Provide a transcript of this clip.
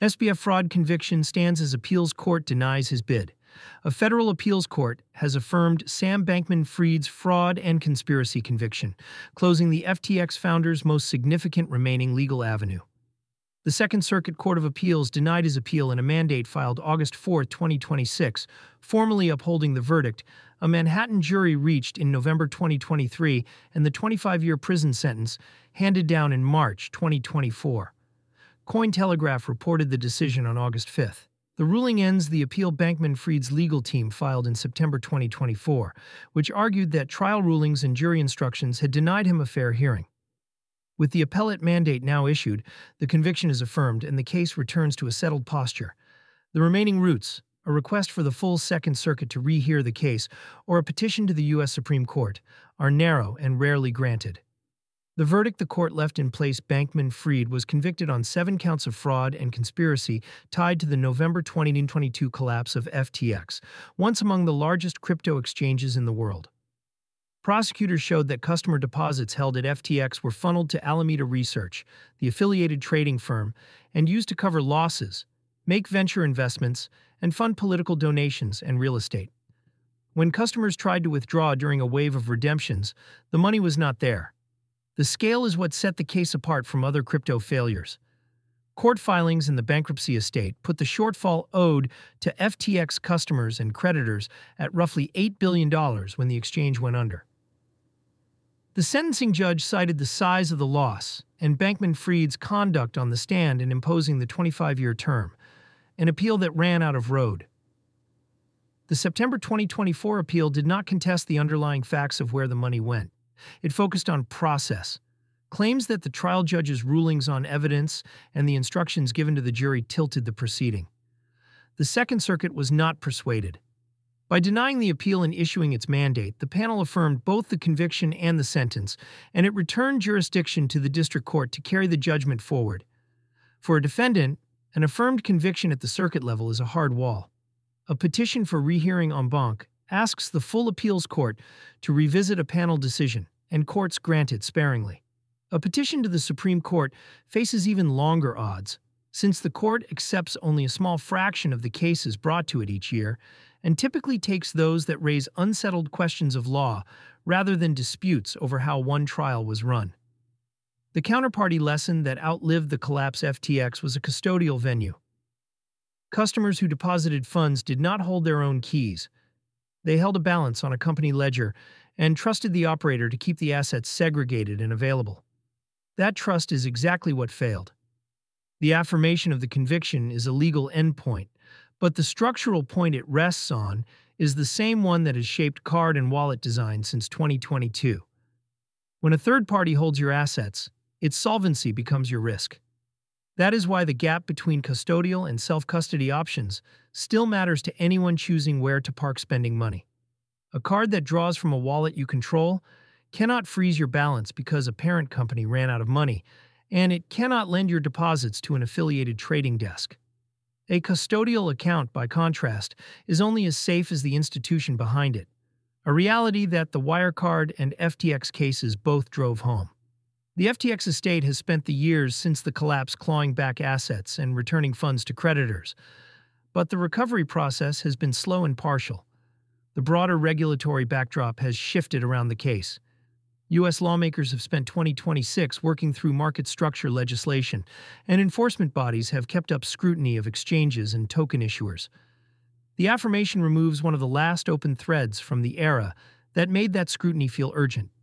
SBF fraud conviction stands as appeals court denies his bid. A federal appeals court has affirmed Sam Bankman-Fried's fraud and conspiracy conviction, closing the FTX founder's most significant remaining legal avenue. The Second Circuit Court of Appeals denied his appeal in a mandate filed August 4, 2026, formally upholding the verdict a Manhattan jury reached in November 2023 and the 25-year prison sentence handed down in March 2024. Cointelegraph reported the decision on August 5. The ruling ends the appeal Bankman-Fried's legal team filed in September 2024, which argued that trial rulings and jury instructions had denied him a fair hearing. With the appellate mandate now issued, the conviction is affirmed and the case returns to a settled posture. The remaining routes, a request for the full Second Circuit to rehear the case or a petition to the U.S. Supreme Court, are narrow and rarely granted. The verdict the court left in place Bankman-Fried was convicted on 7 counts of fraud and conspiracy tied to the November 2022 collapse of FTX, once among the largest crypto exchanges in the world. Prosecutors showed that customer deposits held at FTX were funneled to Alameda Research, the affiliated trading firm, and used to cover losses, make venture investments, and fund political donations and real estate. When customers tried to withdraw during a wave of redemptions, the money was not there. The scale is what set the case apart from other crypto failures. Court filings in the bankruptcy estate put the shortfall owed to FTX customers and creditors at roughly $8 billion when the exchange went under. The sentencing judge cited the size of the loss and Bankman-Fried's conduct on the stand in imposing the 25-year term, an appeal that ran out of road. The September 2024 appeal did not contest the underlying facts of where the money went. It focused on process. Claims that the trial judge's rulings on evidence and the instructions given to the jury tilted the proceeding. The Second Circuit was not persuaded. By denying the appeal and issuing its mandate, the panel affirmed both the conviction and the sentence, and it returned jurisdiction to the district court to carry the judgment forward. For a defendant, an affirmed conviction at the circuit level is a hard wall. A petition for rehearing en banc asks the full appeals court to revisit a panel decision, and courts grant it sparingly. A petition to the Supreme Court faces even longer odds, since the court accepts only a small fraction of the cases brought to it each year and typically takes those that raise unsettled questions of law rather than disputes over how one trial was run. The counterparty lesson that outlived the collapse FTX was a custodial venue. Customers who deposited funds did not hold their own keys. They held a balance on a company ledger and trusted the operator to keep the assets segregated and available. That trust is exactly what failed. The affirmation of the conviction is a legal endpoint, but the structural point it rests on is the same one that has shaped card and wallet design since 2022. When a third party holds your assets, its solvency becomes your risk. That is why the gap between custodial and self-custody options still matters to anyone choosing where to park spending money. A card that draws from a wallet you control cannot freeze your balance because a parent company ran out of money, and it cannot lend your deposits to an affiliated trading desk. A custodial account, by contrast, is only as safe as the institution behind it, a reality that the Wirecard and FTX cases both drove home. The FTX estate has spent the years since the collapse clawing back assets and returning funds to creditors, but the recovery process has been slow and partial. The broader regulatory backdrop has shifted around the case. U.S. lawmakers have spent 2026 working through market structure legislation, and enforcement bodies have kept up scrutiny of exchanges and token issuers. The affirmation removes one of the last open threads from the era that made that scrutiny feel urgent.